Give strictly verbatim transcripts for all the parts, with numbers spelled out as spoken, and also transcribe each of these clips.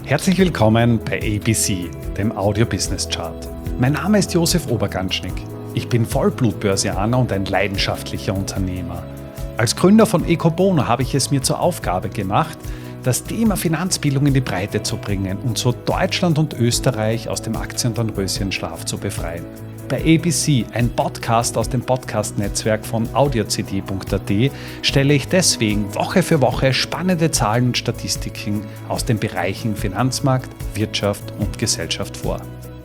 Herzlich willkommen bei A B C, dem Audio Business Chart. Mein Name ist Josef Oberganschnick. Ich bin Vollblutbörsianer und ein leidenschaftlicher Unternehmer. Als Gründer von Ecobono habe ich es mir zur Aufgabe gemacht, das Thema Finanzbildung in die Breite zu bringen und so Deutschland und Österreich aus dem Aktien- und Dornröschenschlaf zu befreien. Bei A B C, ein Podcast aus dem Podcast-Netzwerk von audiocd punkt a t, stelle ich deswegen Woche für Woche spannende Zahlen und Statistiken aus den Bereichen Finanzmarkt, Wirtschaft und Gesellschaft vor.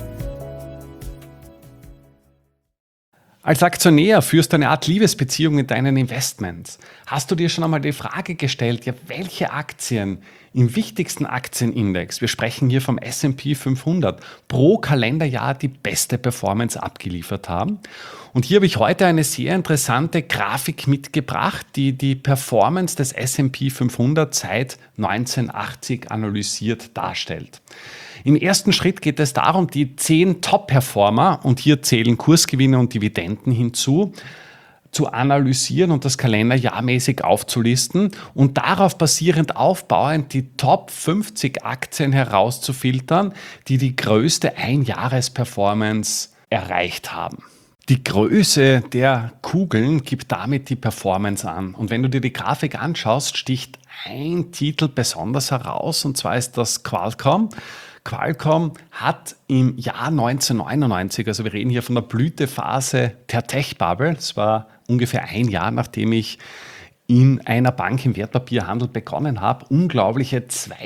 Als Aktionär führst du eine Art Liebesbeziehung mit deinen Investments. Hast du dir schon einmal die Frage gestellt, ja, welche Aktien im wichtigsten Aktienindex, wir sprechen hier vom S und P fünfhundert, pro Kalenderjahr die beste Performance abgeliefert haben? Und hier habe ich heute eine sehr interessante Grafik mitgebracht, die die Performance des S und P fünfhundert seit neunzehnhundertachtzig analysiert darstellt. Im ersten Schritt geht es darum, die zehn Top-Performer, und hier zählen Kursgewinne und Dividenden hinzu, zu analysieren und das kalenderjahrmäßig aufzulisten und darauf basierend aufbauend die Top fünfzig Aktien herauszufiltern, die die größte Einjahres-Performance erreicht haben. Die Größe der Kugeln gibt damit die Performance an. Und wenn du dir die Grafik anschaust, sticht ein Titel besonders heraus, und zwar ist das Qualcomm. Qualcomm hat im Jahr neunzehnhundertneunundneunzig, also wir reden hier von der Blütephase der Tech-Bubble, das war ungefähr ein Jahr, nachdem ich in einer Bank im Wertpapierhandel begonnen habe, unglaubliche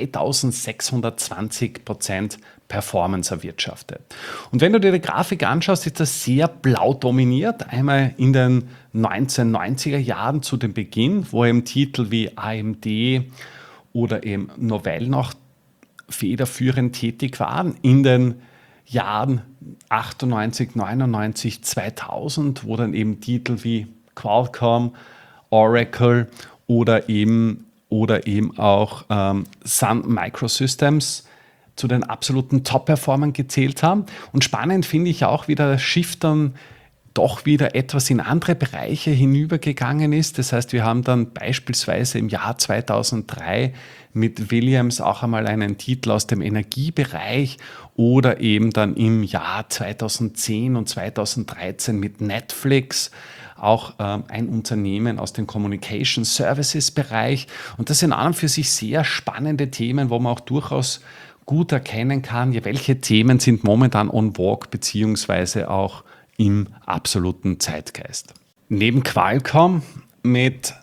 zweitausendsechshundertzwanzig Prozent Performance erwirtschaftet. Und wenn du dir die Grafik anschaust, ist das sehr blau dominiert. Einmal in den neunzehnhundertneunziger Jahren zu dem Beginn, wo eben Titel wie A M D oder eben Novell noch federführend tätig waren. In den Jahren achtundneunzig, neunundneunzig, zweitausend, wo dann eben Titel wie Qualcomm, Oracle oder eben, oder eben auch ähm, Sun Microsystems zu den absoluten Top-Performern gezählt haben. Und spannend finde ich auch, wie der Shift dann doch wieder etwas in andere Bereiche hinübergegangen ist. Das heißt, wir haben dann beispielsweise im Jahr zweitausenddrei mit Williams auch einmal einen Titel aus dem Energiebereich oder eben dann im Jahr zweitausendzehn und zweitausenddreizehn mit Netflix auch ähm, ein Unternehmen aus dem Communication Services Bereich. Und das sind an und für sich sehr spannende Themen, wo man auch durchaus gut erkennen kann, ja, welche Themen sind momentan on vogue beziehungsweise auch im absoluten Zeitgeist. Neben Qualcomm mit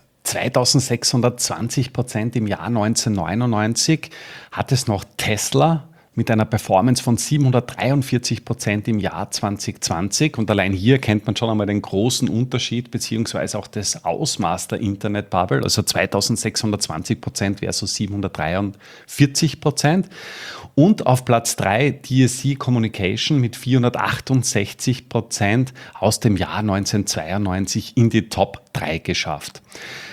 zweitausendsechshundertzwanzig Prozent im Jahr neunzehnhundertneunundneunzig hat es noch Tesla mit einer Performance von siebenhundertdreiundvierzig Prozent im Jahr zweitausendzwanzig. Und allein hier kennt man schon einmal den großen Unterschied beziehungsweise auch das Ausmaß der Internet-Bubble, also zweitausendsechshundertzwanzig Prozent versus siebenhundertdreiundvierzig Prozent. Und auf Platz drei D S C Communication mit vierhundertachtundsechzig Prozent aus dem Jahr neunzehnhundertzweiundneunzig in die Top drei geschafft.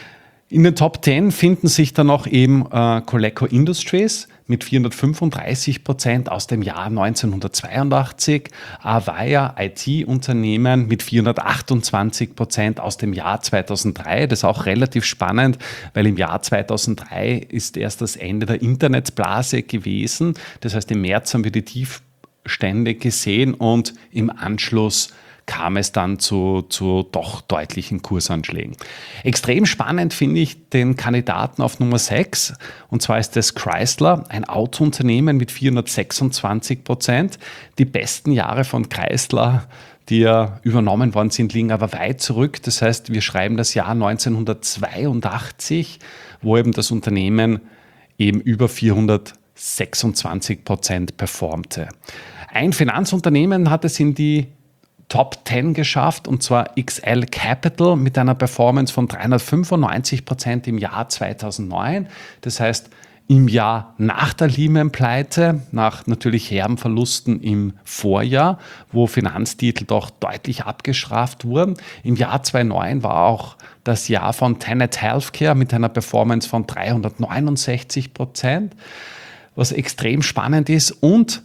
In den Top zehn finden sich dann noch eben äh, Coleco Industries mit vierhundertfünfunddreißig Prozent aus dem Jahr neunzehnhundertzweiundachtzig, Avaya I T-Unternehmen mit vierhundertachtundzwanzig Prozent aus dem Jahr zweitausenddrei. Das ist auch relativ spannend, weil im Jahr zweitausenddrei ist erst das Ende der Internetblase gewesen. Das heißt, im März haben wir die Tiefstände gesehen und im Anschluss kam es dann zu, zu doch deutlichen Kursanschlägen. Extrem spannend finde ich den Kandidaten auf Nummer sechs, und zwar ist das Chrysler, ein Autounternehmen mit vierhundertsechsundzwanzig Prozent. Die besten Jahre von Chrysler, die ja übernommen worden sind, liegen aber weit zurück. Das heißt, wir schreiben das Jahr neunzehnhundertzweiundachtzig, wo eben das Unternehmen eben über vierhundertsechsundzwanzig Prozent performte. Ein Finanzunternehmen hat es in die Top zehn geschafft, und zwar X L Capital mit einer Performance von dreihundertfünfundneunzig Prozent im Jahr zweitausendneun. Das heißt, im Jahr nach der Lehman-Pleite, nach natürlich herben Verlusten im Vorjahr, wo Finanztitel doch deutlich abgestraft wurden. Im Jahr zweitausendneun war auch das Jahr von Tenet Healthcare mit einer Performance von dreihundertneunundsechzig Prozent, was extrem spannend ist, und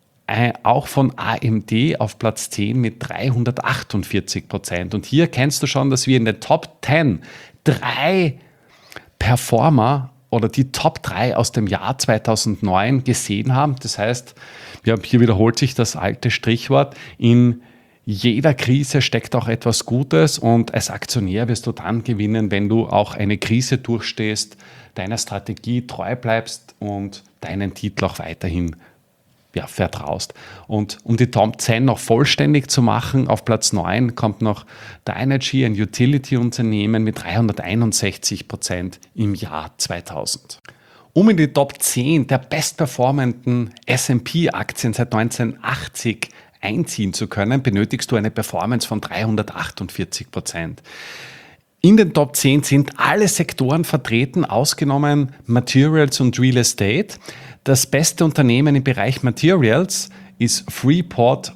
auch von A M D auf Platz zehn mit dreihundertachtundvierzig Prozent. Und hier kennst du schon, dass wir in den Top zehn drei Performer oder die Top drei aus dem Jahr zweitausendneun gesehen haben. Das heißt, ja, hier wiederholt sich das alte Strichwort, in jeder Krise steckt auch etwas Gutes und als Aktionär wirst du dann gewinnen, wenn du auch eine Krise durchstehst, deiner Strategie treu bleibst und deinen Titel auch weiterhin ja, vertraust. Und um die Top zehn noch vollständig zu machen, auf Platz neun kommt noch Dynegy, ein Utility-Unternehmen mit dreihunderteinundsechzig Prozent im Jahr zweitausend. Um in die Top zehn der bestperformenden S und P-Aktien seit neunzehnhundertachtzig einziehen zu können, benötigst du eine Performance von dreihundertachtundvierzig Prozent. In den Top zehn sind alle Sektoren vertreten, ausgenommen Materials und Real Estate. Das beste Unternehmen im Bereich Materials ist Freeport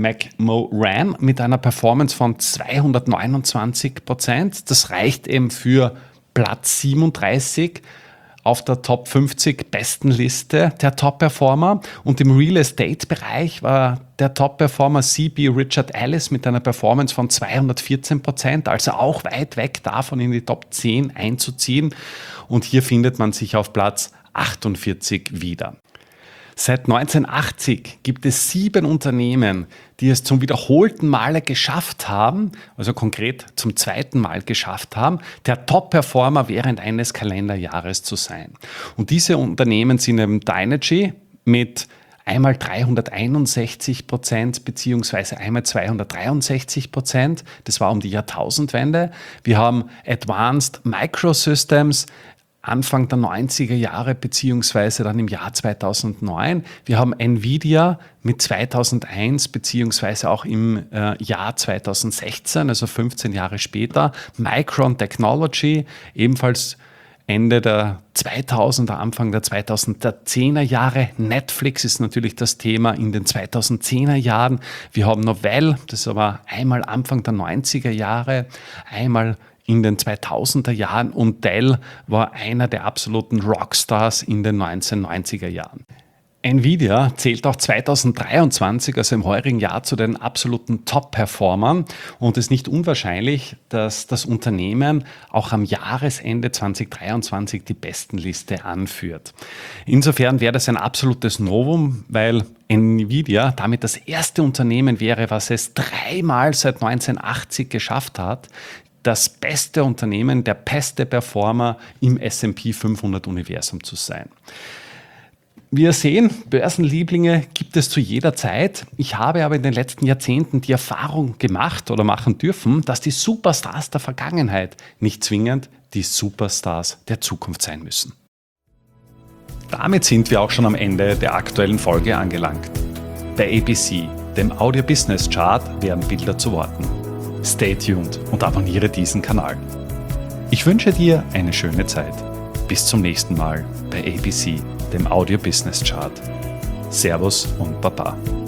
McMoRan mit einer Performance von zweihundertneunundzwanzig Prozent. Das reicht eben für Platz siebenunddreißig auf der Top fünfzig besten Liste der Top-Performer. Und im Real Estate-Bereich war der Top-Performer C B Richard Ellis mit einer Performance von zweihundertvierzehn Prozent, also auch weit weg davon in die Top zehn einzuziehen. Und hier findet man sich auf Platz achtundvierzig wieder. Seit neunzehnhundertachtzig gibt es sieben Unternehmen, die es zum wiederholten Male geschafft haben, also konkret zum zweiten Mal geschafft haben, der Top-Performer während eines Kalenderjahres zu sein. Und diese Unternehmen sind eben Dynegy mit einmal dreihunderteinundsechzig Prozent beziehungsweise einmal zweihundertdreiundsechzig Prozent. Das war um die Jahrtausendwende. Wir haben Advanced Microsystems, Anfang der neunziger Jahre beziehungsweise dann im Jahr zweitausendneun. Wir haben Nvidia mit zweitausendeins beziehungsweise auch im äh, Jahr zweitausendsechzehn, also fünfzehn Jahre später. Micron Technology, ebenfalls Ende der zweitausender, Anfang der zweitausendzehner Jahre. Netflix ist natürlich das Thema in den zweitausendzehner Jahren. Wir haben Novell, das ist aber einmal Anfang der neunziger Jahre, einmal in den zweitausender Jahren und Dell war einer der absoluten Rockstars in den neunzehnhundertneunziger Jahren. Nvidia zählt auch zweitausenddreiundzwanzig, also im heurigen Jahr, zu den absoluten Top-Performern und es ist nicht unwahrscheinlich, dass das Unternehmen auch am Jahresende zweitausenddreiundzwanzig die Bestenliste anführt. Insofern wäre das ein absolutes Novum, weil Nvidia damit das erste Unternehmen wäre, was es dreimal seit neunzehnhundertachtzig geschafft hat, das beste Unternehmen, der beste Performer im S und P fünfhundert Universum zu sein. Wir sehen, Börsenlieblinge gibt es zu jeder Zeit. Ich habe aber in den letzten Jahrzehnten die Erfahrung gemacht oder machen dürfen, dass die Superstars der Vergangenheit nicht zwingend die Superstars der Zukunft sein müssen. Damit sind wir auch schon am Ende der aktuellen Folge angelangt. Bei A B C, dem Audio Business Chart, werden Bilder zu Worten. Stay tuned und abonniere diesen Kanal. Ich wünsche dir eine schöne Zeit. Bis zum nächsten Mal bei A B C, dem Audio Business Chart. Servus und Baba.